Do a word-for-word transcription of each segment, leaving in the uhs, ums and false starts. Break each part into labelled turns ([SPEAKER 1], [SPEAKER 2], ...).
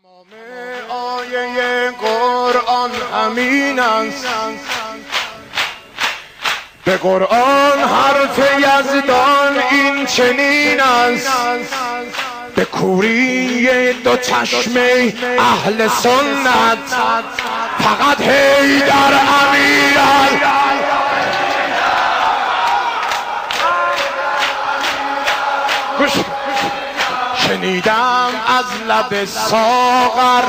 [SPEAKER 1] تمام آیه قرآن همین است، به قرآن حرف یزدان این چنین است، به کوری دو چشم اهل سنت فقط حیدر امیر گوش شنیدم از لب ساغر،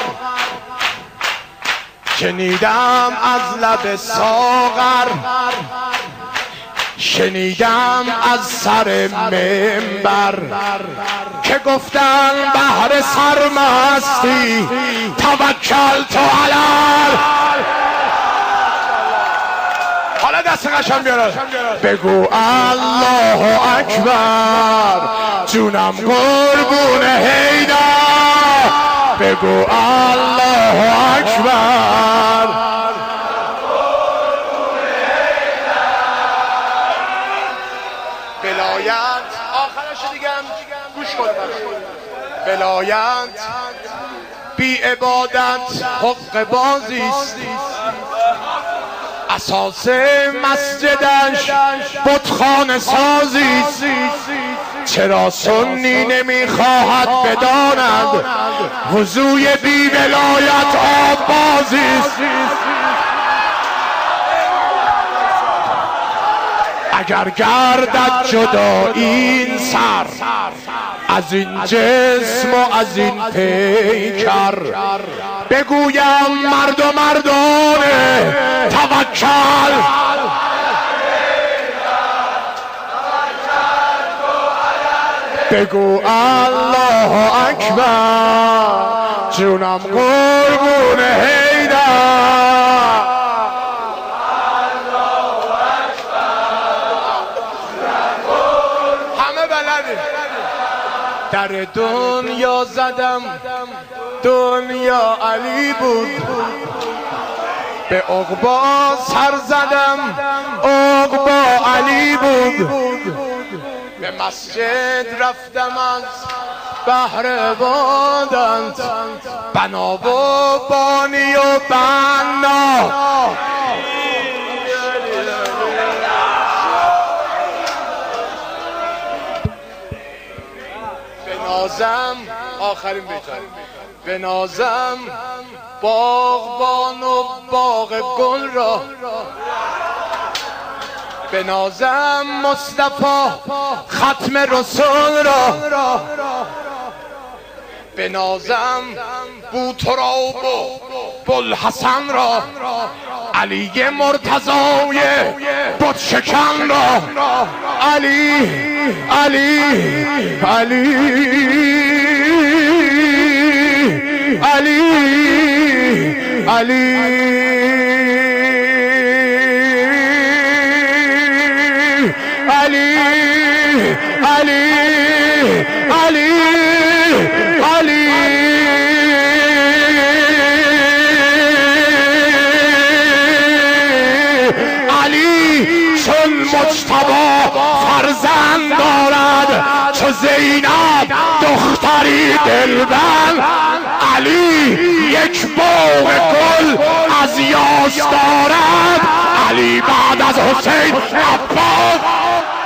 [SPEAKER 1] شنیدم از لب ساغر، شنیدم از سر منبر که گفتن بهر سرمستی توکل تو علی. حالا دست قشنگ بیار بگو الله اکبر، جونم قربون حیدر، بگو الله اکبر. ولایت آخرش دیگه گوش کن، ولایت بی عبادت حق بازیست، اساس مسجدش بتخانه سازیست. چرا سنی نمیخواهد بداند وضوی بی ولایت آب بازیست؟ اگر گردد جدا این سر از این جسم و از این پیکر، بگویم مرد و مردانه توکل. بگو الله اکبر، جونم قربون حیدر. همه بلده. در دنیا زدم دنیا علی بود، به عقبا سر زدم عقبا علی بود، به مسجد رفتم از بهر عبادت، بنا و بانی و بنا بنازم. آخرین بیتم بنازم باغبان و باغ گل را، بنازم مصطفی ختم رسول را، بنازم بوتراب و بوالحسن را، علی مرتضای بت شکن را، علی علی علی علی علی علی علی علی علی علی چون مجتبی فرزند دارد، چو زینب دختری دلبند، علی یک باغ گل از یاس دارد، علی بعد از حسین عباس